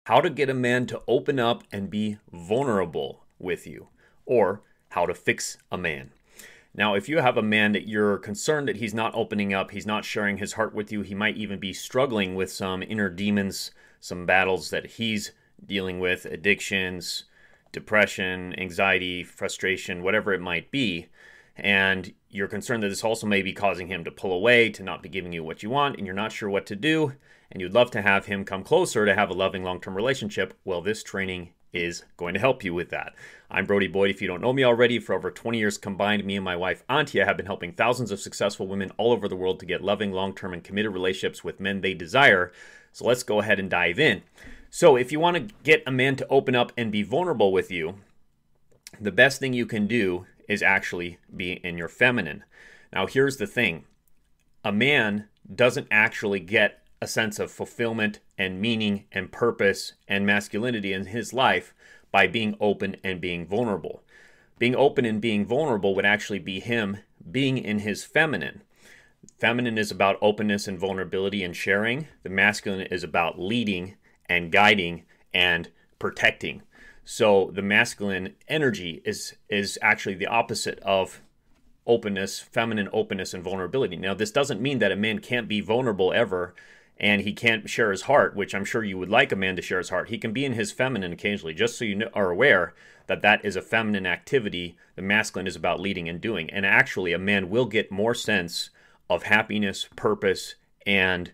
How to get a man to open up and be vulnerable with you, or how to fix a man. Now, if you have a man that you're concerned that he's not opening up, he's not sharing his heart with you, he might even be struggling with some inner demons, some battles that he's dealing with, addictions, depression, anxiety, frustration, whatever it might be, and you're concerned that this also may be causing him to pull away, to not be giving you what you want, and you're not sure what to do, and you'd love to have him come closer to have a loving long-term relationship, well, this training is going to help you with that. I'm Brody Boyd. If you don't know me already, for over 20 years combined, me and my wife, Antia, have been helping thousands of successful women all over the world to get loving, long-term, and committed relationships with men they desire. So let's go ahead and dive in. So if you want to get a man to open up and be vulnerable with you, the best thing you can do is actually be in your feminine. Now, here's the thing. A man doesn't actually get a sense of fulfillment and meaning and purpose and masculinity in his life by being open and being vulnerable. Being open and being vulnerable would actually be him being in his feminine. Feminine is about openness and vulnerability and sharing. The masculine is about leading and guiding and protecting. So the masculine energy is actually the opposite of openness, feminine openness and vulnerability. Now, this doesn't mean that a man can't be vulnerable ever and he can't share his heart, which I'm sure you would like a man to share his heart. He can be in his feminine occasionally, just so you are aware that that is a feminine activity. The masculine is about leading and doing. And actually, a man will get more sense of happiness, purpose, and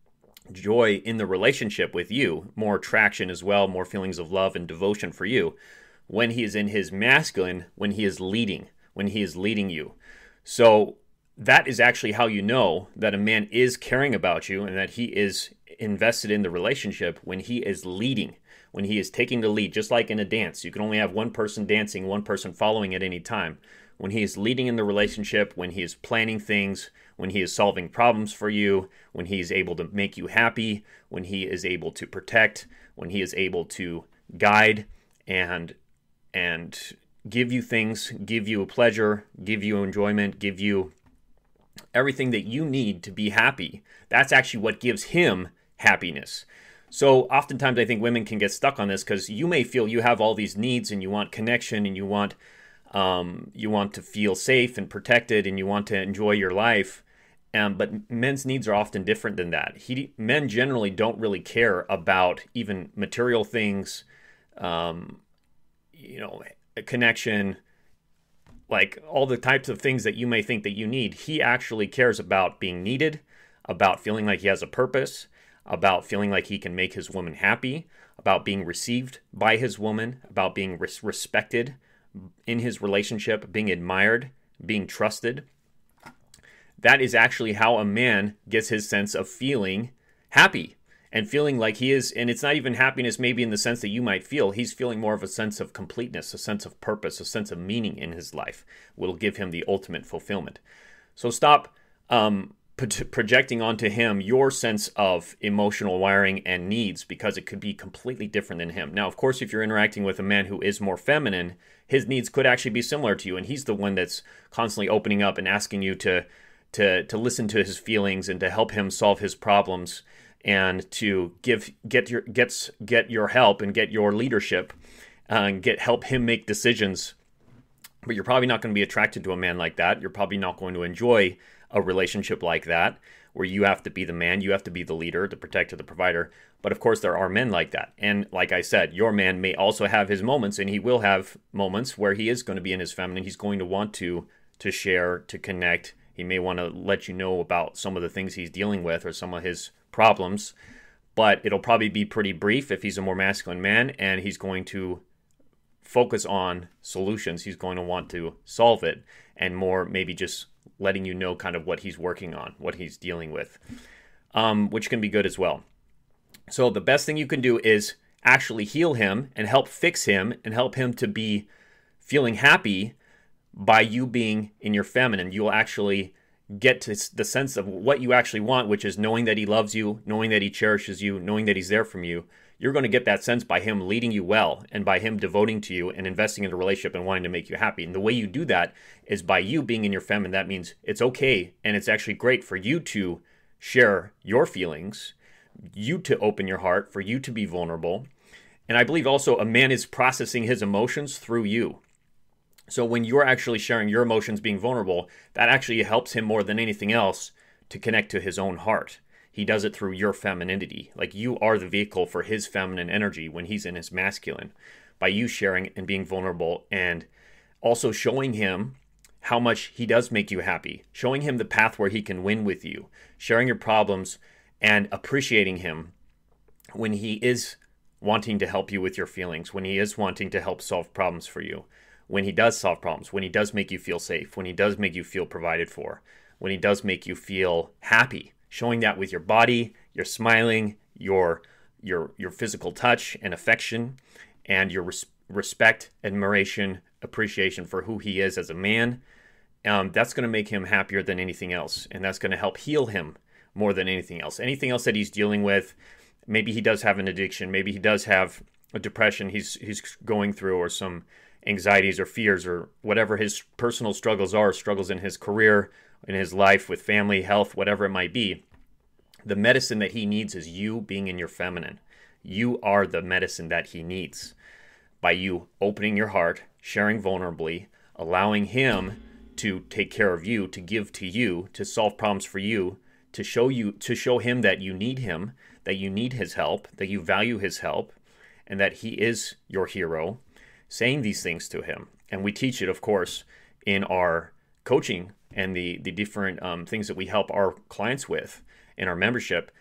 joy in the relationship with you, more attraction as well, more feelings of love and devotion for you, when he is in his masculine, when he is leading you. So that is actually how you know that a man is caring about you and that he is invested in the relationship when he is leading, when he is taking the lead, just like in a dance. You can only have one person dancing, one person following at any time. When he is leading in the relationship, when he is planning things, when he is solving problems for you, when he is able to make you happy, when he is able to protect, when he is able to guide and give you things, give you a pleasure, give you enjoyment, give you everything that you need to be happy. That's actually what gives him happiness. So oftentimes I think women can get stuck on this because you may feel you have all these needs and you want connection and you want to feel safe and protected and you want to enjoy your life. But men's needs are often different than that. Men generally don't really care about even material things, a connection, like all the types of things that you may think that you need. He actually cares about being needed, about feeling like he has a purpose, about feeling like he can make his woman happy, about being received by his woman, about being respected in his relationship, being admired, being trusted. That is actually how a man gets his sense of feeling happy and feeling like he is, and it's not even happiness maybe in the sense that you might feel. He's feeling more of a sense of completeness, a sense of purpose, a sense of meaning in his life will give him the ultimate fulfillment. So stop projecting onto him your sense of emotional wiring and needs, because it could be completely different than him. Now, of course, if you're interacting with a man who is more feminine, his needs could actually be similar to you, and he's the one that's constantly opening up and asking you to listen to his feelings and to help him solve his problems and to get your help and get your leadership and help him make decisions. But you're probably not going to be attracted to a man like that. You're probably not going to enjoy a relationship like that, where you have to be the man, you have to be the leader, the protector, the provider. But of course, there are men like that. And like I said, your man may also have his moments, and he will have moments where he is going to be in his feminine. He's going to want to share, to connect. He may want to let you know about some of the things he's dealing with or some of his problems, but it'll probably be pretty brief if he's a more masculine man, and he's going to focus on solutions. He's going to want to solve it, and more maybe just letting you know kind of what he's working on, what he's dealing with, which can be good as well. So the best thing you can do is actually heal him and help fix him and help him to be feeling happy by you being in your feminine. You'll actually get to the sense of what you actually want, which is knowing that he loves you, knowing that he cherishes you, knowing that he's there for you. You're going to get that sense by him leading you well and by him devoting to you and investing in a relationship and wanting to make you happy. And the way you do that is by you being in your feminine. That means it's okay and it's actually great for you to share your feelings, you to open your heart, for you to be vulnerable. And I believe also a man is processing his emotions through you. So when you're actually sharing your emotions, being vulnerable, that actually helps him more than anything else to connect to his own heart. He does it through your femininity. Like, you are the vehicle for his feminine energy when he's in his masculine, by you sharing and being vulnerable, and also showing him how much he does make you happy, showing him the path where he can win with you, sharing your problems, and appreciating him when he is wanting to help you with your feelings, when he is wanting to help solve problems for you, when he does solve problems, when he does make you feel safe, when he does make you feel provided for, when he does make you feel happy, showing that with your body, your smiling, your physical touch and affection, and your respect, admiration, appreciation for who he is as a man. That's going to make him happier than anything else, and that's going to help heal him more than anything else. Anything else that he's dealing with, maybe he does have an addiction, maybe he does have a depression he's going through, or some anxieties or fears, or whatever his personal struggles are, struggles in his career, in his life, with family, health, whatever it might be. The medicine that he needs is you being in your feminine. You are the medicine that he needs. By you opening your heart, sharing vulnerably, allowing him to take care of you, to give to you, to solve problems for you, to show him that you need him, that you need his help, that you value his help, and that he is your hero, saying these things to him. And we teach it, of course, in our coaching and the different things that we help our clients with in our memberships,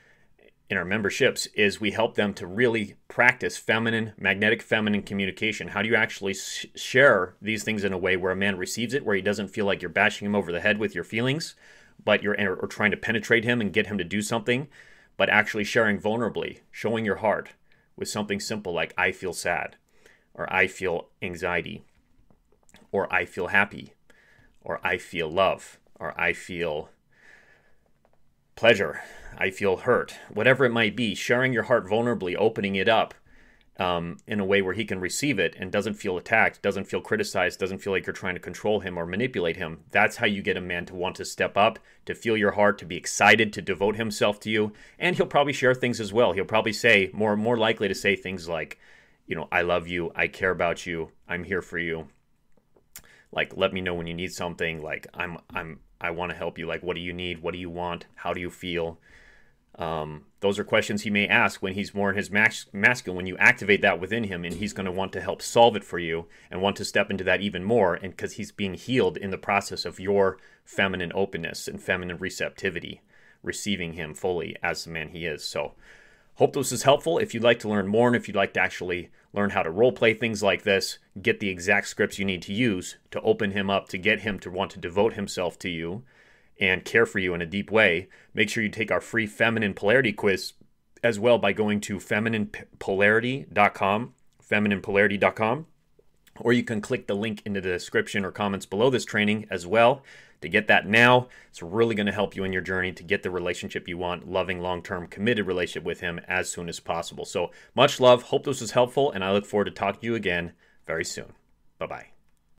is we help them to really practice magnetic feminine communication. How do you actually share these things in a way where a man receives it, where he doesn't feel like you're bashing him over the head with your feelings, but or trying to penetrate him and get him to do something, but actually sharing vulnerably, showing your heart with something simple like, I feel sad, or I feel anxiety, or I feel happy, or I feel love, or I feel pleasure, I feel hurt, whatever it might be. Sharing your heart vulnerably, opening it up in a way where he can receive it and doesn't feel attacked, doesn't feel criticized, doesn't feel like you're trying to control him or manipulate him. That's how you get a man to want to step up, to feel your heart, to be excited, to devote himself to you. And he'll probably share things as well. He'll probably say, more likely to say things like, I love you, I care about you, I'm here for you. Like, let me know when you need something. Like, I want to help you. Like, what do you need? What do you want? How do you feel? Those are questions he may ask when he's more in his masculine, when you activate that within him, and he's going to want to help solve it for you and want to step into that even more, and because he's being healed in the process of your feminine openness and feminine receptivity, receiving him fully as the man he is. So hope this is helpful. If you'd like to learn more, and if you'd like to actually learn how to role play things like this, get the exact scripts you need to use to open him up, to get him to want to devote himself to you and care for you in a deep way, make sure you take our free Feminine Polarity quiz as well by going to femininepolarity.com, or you can click the link in the description or comments below this training as well to get that now. It's really going to help you in your journey to get the relationship you want, loving, long-term, committed relationship with him as soon as possible. So much love. Hope this was helpful, and I look forward to talking to you again very soon. Bye-bye.